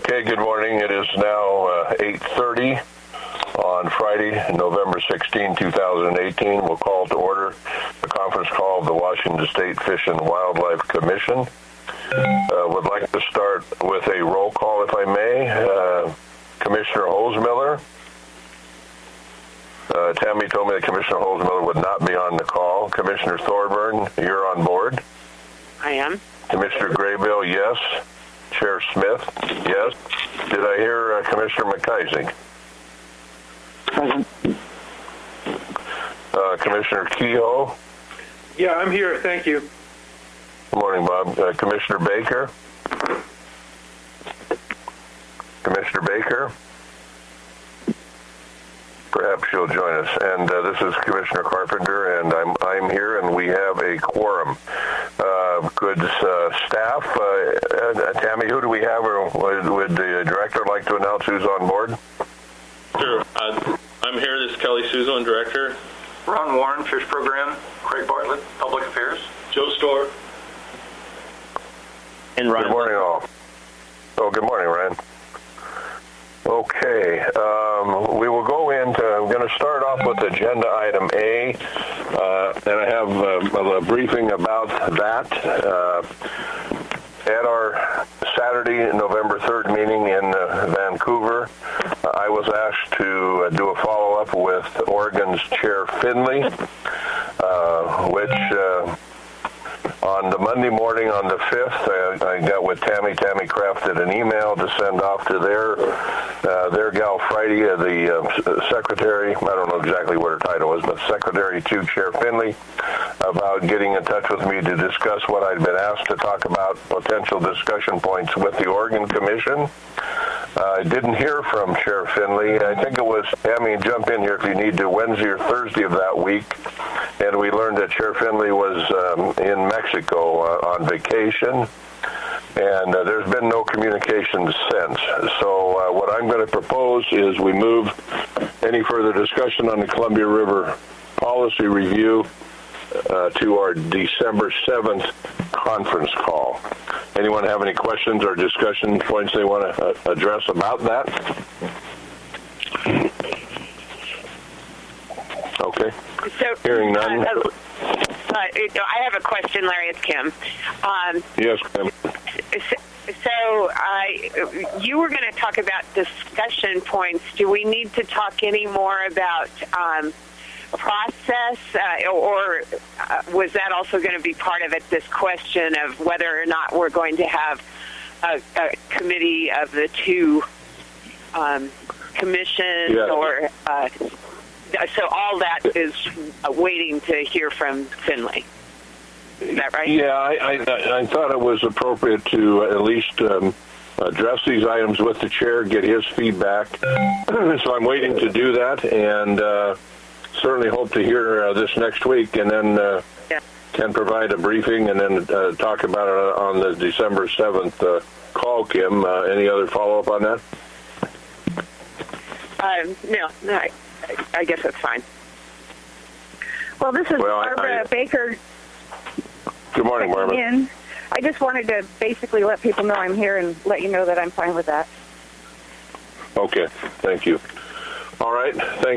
Okay, good morning. It is now 8:30 on Friday, November 16, 2018. We'll call to order the conference call of the Washington State Fish and Wildlife Commission. Would like to start with a roll call, if I may. Commissioner Holzmiller. Tammy told me that Commissioner Holzmiller would not be on the call. Commissioner Thorburn, you're on board? I am. Commissioner Graybill, yes. Chair Smith, yes. Did I hear Commissioner McIsaac? Present. Commissioner Kehoe? Yeah, I'm here. Thank you. Good morning, Bob. Commissioner Baker? Commissioner Baker? Perhaps she'll join us. And this is Commissioner Carpenter, and I'm here, and we have a quorum. Good staff. Tammy, who do we have, or would the director like to announce who's on board? Sure. I'm here. This is Kelly Suzo, Director. Ron Warren, Fish Program. Craig Bartlett, Public Affairs. Joe Storr. And Ryan. Good morning, all. Oh, good morning, Ryan. Okay, we will go into, I'm going to start off with agenda item A, and I have a briefing about that. At our Saturday, November 3rd meeting in Vancouver, I was asked to do a follow-up with Oregon's Chair Finley, which on the Monday morning on the 5th, I got with Tammy. Tammy crafted an email to send off to their gal Friday, the secretary. I don't know exactly what her title was, but secretary to Chair Finley, about getting in touch with me to discuss what I'd been asked to talk about, potential discussion points with the Oregon Commission. I didn't hear from Chair Finley. I think it was, Tammy, jump in here if you need to, Wednesday or Thursday of that week, and we learned that Chair Finley was in Mexico on vacation, and there's been no communication since. So what I'm going to propose is we move any further discussion on the Columbia River policy review to our December 7th conference call. Anyone have any questions or discussion points they want to address about that? Okay. So, hearing none. I have a question, Larry. It's Kim. Yes, Kim. So you were going to talk about discussion points. Do we need to talk any more about process, or was that also going to be part of it, this question of whether or not we're going to have a committee of the two commissions? Yes. Or so all that is waiting to hear from Finley. Is that right? Yeah, I thought it was appropriate to at least address these items with the chair, get his feedback. So I'm waiting to do that, and certainly hope to hear this next week, and then can provide a briefing and then talk about it on the December 7th call, Kim. Any other follow-up on that? No, I guess that's fine. Well, this is Barbara Baker. Good morning, Barbara. I just wanted to basically let people know I'm here and let you know that I'm fine with that. Okay, thank you. All right, thank